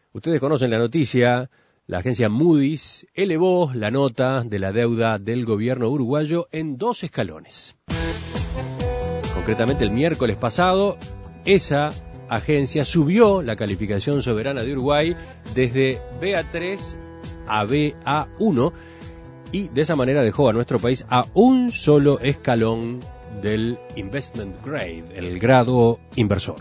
Ustedes conocen la noticia, la agencia Moody's elevó la nota de la deuda del gobierno uruguayo en 2 escalones. Concretamente el miércoles pasado, esa agencia subió la calificación soberana de Uruguay desde BA3 a BA1 y de esa manera dejó a nuestro país a un solo escalón del Investment Grade, el grado inversor.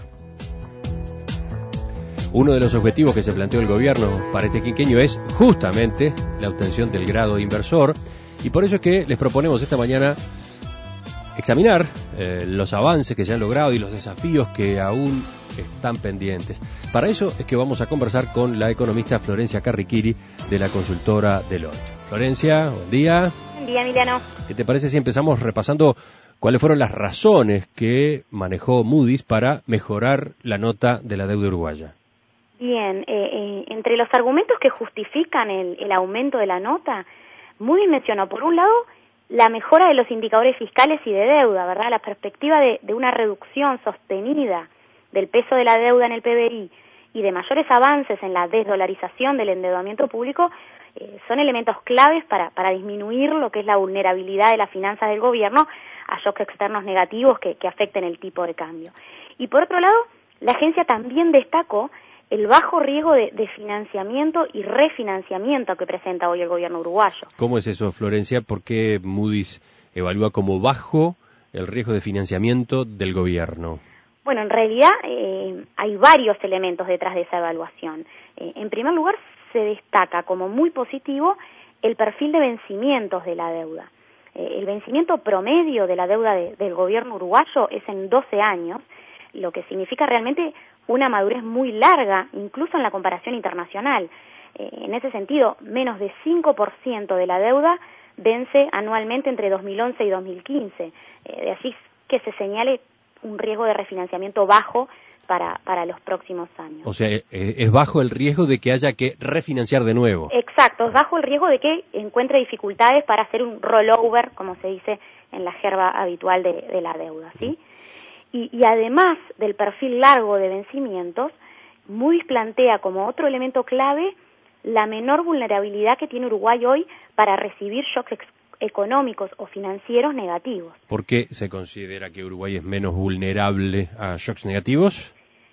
Uno de los objetivos que se planteó el gobierno para este quinquenio es justamente la obtención del grado inversor, y por eso es que les proponemos esta mañana examinar los avances que se han logrado y los desafíos que aún están pendientes. Para eso es que vamos a conversar con la economista Florencia Carriquiri de la consultora Deloitte. Florencia, buen día. Buen día, Emiliano. ¿Qué te parece si empezamos repasando cuáles fueron las razones que manejó Moody's para mejorar la nota de la deuda uruguaya? Bien, entre los argumentos que justifican el aumento de la nota, Moody's mencionó, por un lado, la mejora de los indicadores fiscales y de deuda, ¿verdad? La perspectiva de una reducción sostenida del peso de la deuda en el PBI y de mayores avances en la desdolarización del endeudamiento público son elementos claves para disminuir lo que es la vulnerabilidad de las finanzas del gobierno a shocks externos negativos que afecten el tipo de cambio. Y por otro lado, la agencia también destacó el bajo riesgo de financiamiento y refinanciamiento que presenta hoy el gobierno uruguayo. ¿Cómo es eso, Florencia? ¿Por qué Moody's evalúa como bajo el riesgo de financiamiento del gobierno? Bueno, en realidad hay varios elementos detrás de esa evaluación. En primer lugar, se destaca como muy positivo el perfil de vencimientos de la deuda. El vencimiento promedio de la deuda del gobierno uruguayo es en 12 años, lo que significa realmente una madurez muy larga, incluso en la comparación internacional. En ese sentido, menos de 5% de la deuda vence anualmente entre 2011 y 2015. De allí que se señale un riesgo de refinanciamiento bajo para los próximos años. O sea, es bajo el riesgo de que haya que refinanciar de nuevo. Exacto, es bajo el riesgo de que encuentre dificultades para hacer un rollover, como se dice en la jerga habitual de la deuda, ¿sí? Y además del perfil largo de vencimientos, Moody's plantea como otro elemento clave la menor vulnerabilidad que tiene Uruguay hoy para recibir shocks económicos o financieros negativos. ¿Por qué se considera que Uruguay es menos vulnerable a shocks negativos?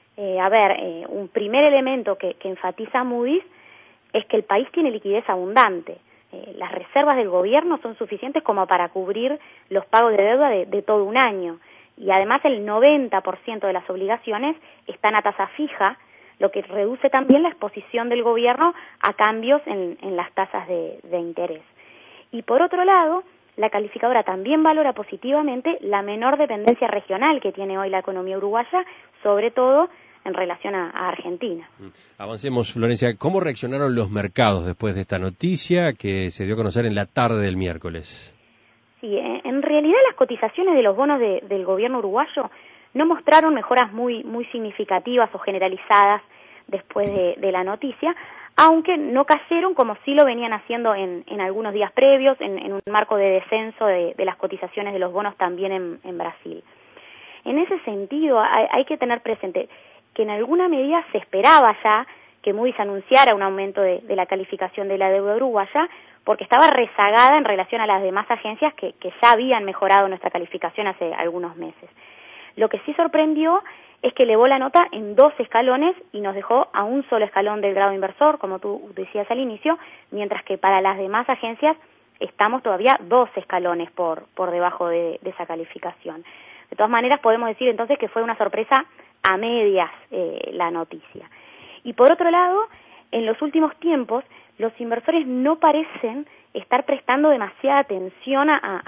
Un primer elemento que enfatiza Moody's es que el país tiene liquidez abundante. Las reservas del gobierno son suficientes como para cubrir los pagos de deuda de todo un año. Y además el 90% de las obligaciones están a tasa fija, lo que reduce también la exposición del gobierno a cambios en las tasas de interés. Y por otro lado, la calificadora también valora positivamente la menor dependencia regional que tiene hoy la economía uruguaya, sobre todo en relación a Argentina. Avancemos, Florencia. ¿Cómo reaccionaron los mercados después de esta noticia que se dio a conocer en la tarde del miércoles? Sí, en realidad las cotizaciones de los bonos del gobierno uruguayo no mostraron mejoras muy significativas o generalizadas después de la noticia, aunque no cayeron como sí lo venían haciendo en algunos días previos, en un marco de descenso de las cotizaciones de los bonos también en Brasil. En ese sentido, hay que tener presente que en alguna medida se esperaba ya que Moody's anunciara un aumento de la calificación de la deuda uruguaya, porque estaba rezagada en relación a las demás agencias que ya habían mejorado nuestra calificación hace algunos meses. Lo que sí sorprendió es que elevó la nota en 2 escalones y nos dejó a un solo escalón del grado inversor, como tú decías al inicio, mientras que para las demás agencias estamos todavía 2 escalones por debajo de esa calificación. De todas maneras, podemos decir entonces que fue una sorpresa a medias la noticia. Y por otro lado, en los últimos tiempos, los inversores no parecen estar prestando demasiada atención a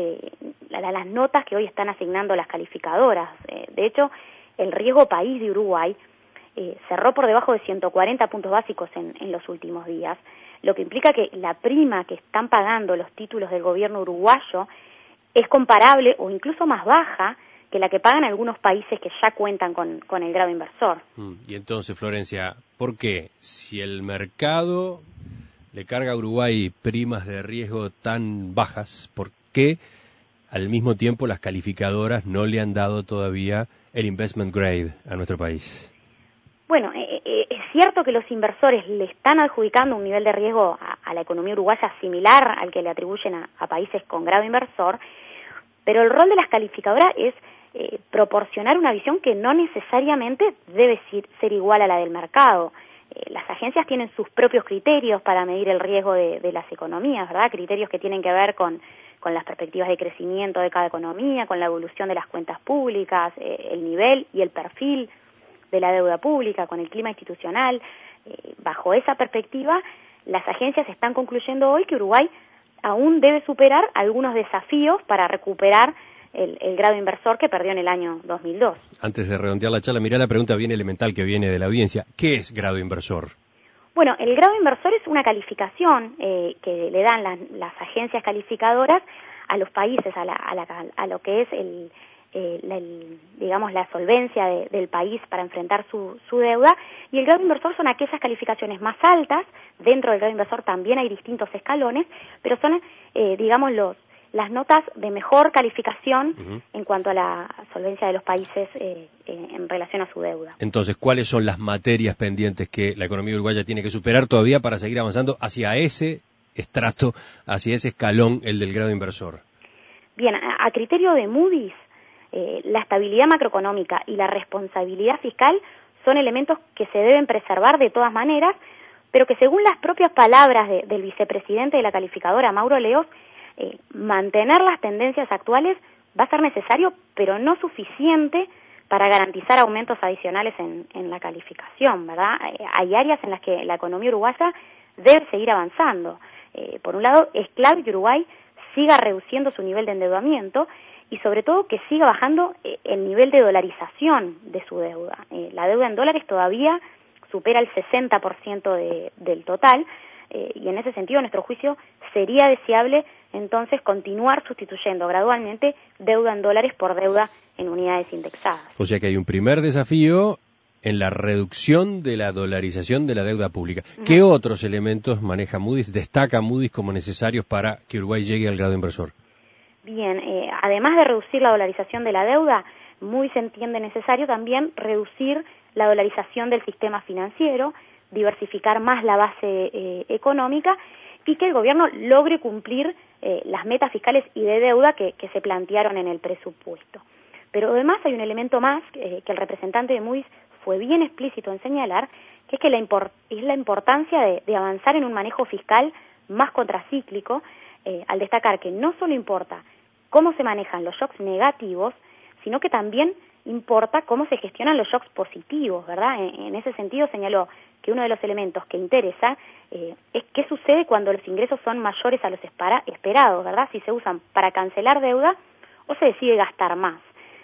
las notas que hoy están asignando las calificadoras. De hecho, el riesgo país de Uruguay cerró por debajo de 140 puntos básicos en los últimos días, lo que implica que la prima que están pagando los títulos del gobierno uruguayo es comparable o incluso más baja que la que pagan algunos países que ya cuentan con el grado inversor. Y entonces, Florencia, ¿por qué? Si el mercado le carga a Uruguay primas de riesgo tan bajas, ¿por qué al mismo tiempo las calificadoras no le han dado todavía el investment grade a nuestro país? Bueno, es cierto que los inversores le están adjudicando un nivel de riesgo a la economía uruguaya similar al que le atribuyen a países con grado inversor, pero el rol de las calificadoras es proporcionar una visión que no necesariamente debe ser igual a la del mercado. Las agencias tienen sus propios criterios para medir el riesgo de las economías, ¿verdad? Criterios que tienen que ver con las perspectivas de crecimiento de cada economía, con la evolución de las cuentas públicas, el nivel y el perfil de la deuda pública, con el clima institucional. Bajo esa perspectiva, las agencias están concluyendo hoy que Uruguay aún debe superar algunos desafíos para recuperar el grado inversor que perdió en el año 2002. Antes de redondear la charla, mirá la pregunta bien elemental que viene de la audiencia. ¿Qué es grado inversor? Bueno, el grado inversor es una calificación que le dan las agencias calificadoras a los países, a lo que es digamos la solvencia del país para enfrentar su deuda, y el grado inversor son aquellas calificaciones más altas. Dentro del grado inversor también hay distintos escalones, pero son digamos las notas de mejor calificación en cuanto a la solvencia de los países en relación a su deuda. Entonces, ¿cuáles son las materias pendientes que la economía uruguaya tiene que superar todavía para seguir avanzando hacia ese estrato, hacia ese escalón, el del grado inversor? Bien, a criterio de Moody's, la estabilidad macroeconómica y la responsabilidad fiscal son elementos que se deben preservar de todas maneras, pero que según las propias palabras del vicepresidente de la calificadora, Mauro Leos, mantener las tendencias actuales va a ser necesario, pero no suficiente para garantizar aumentos adicionales en la calificación, ¿verdad? Hay áreas en las que la economía uruguaya debe seguir avanzando. Por un lado, es clave que Uruguay siga reduciendo su nivel de endeudamiento y sobre todo que siga bajando el nivel de dolarización de su deuda. La deuda en dólares todavía supera el 60% del total, y en ese sentido, a nuestro juicio, sería deseable entonces continuar sustituyendo gradualmente deuda en dólares por deuda en unidades indexadas. O sea que hay un primer desafío en la reducción de la dolarización de la deuda pública. ¿Qué otros elementos maneja Moody's, destaca Moody's como necesarios para que Uruguay llegue al grado inversor? Bien, además de reducir la dolarización de la deuda, Moody's entiende necesario también reducir la dolarización del sistema financiero, diversificar más la base económica y que el gobierno logre cumplir las metas fiscales y de deuda que se plantearon en el presupuesto. Pero además hay un elemento más que el representante de Moody's fue bien explícito en señalar, que es que es la importancia de avanzar en un manejo fiscal más contracíclico, al destacar que no solo importa cómo se manejan los shocks negativos, sino que también importa cómo se gestionan los shocks positivos, ¿verdad? En ese sentido señaló que uno de los elementos que interesa es qué sucede cuando los ingresos son mayores a los esperados, ¿verdad? Si se usan para cancelar deuda o se decide gastar más.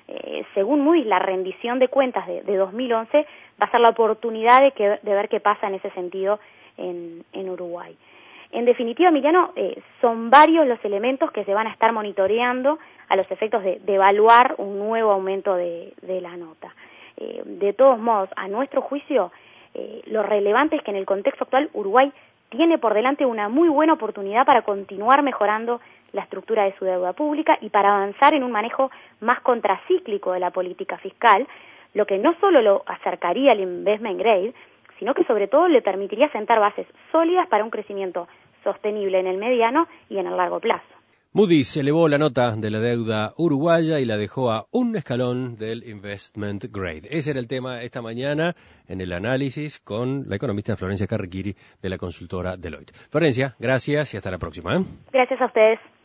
Según Moody's, la rendición de cuentas de 2011 va a ser la oportunidad de ver qué pasa en ese sentido en Uruguay. En definitiva, Emiliano, son varios los elementos que se van a estar monitoreando a los efectos de evaluar un nuevo aumento de la nota. De todos modos, a nuestro juicio, lo relevante es que en el contexto actual Uruguay tiene por delante una muy buena oportunidad para continuar mejorando la estructura de su deuda pública y para avanzar en un manejo más contracíclico de la política fiscal, lo que no solo lo acercaría al investment grade, sino que sobre todo le permitiría sentar bases sólidas para un crecimiento sostenible en el mediano y en el largo plazo. Moody's elevó la nota de la deuda uruguaya y la dejó a un escalón del investment grade. Ese era el tema esta mañana en el análisis con la economista Florencia Carriquiri de la consultora Deloitte. Florencia, gracias y hasta la próxima. Gracias a ustedes.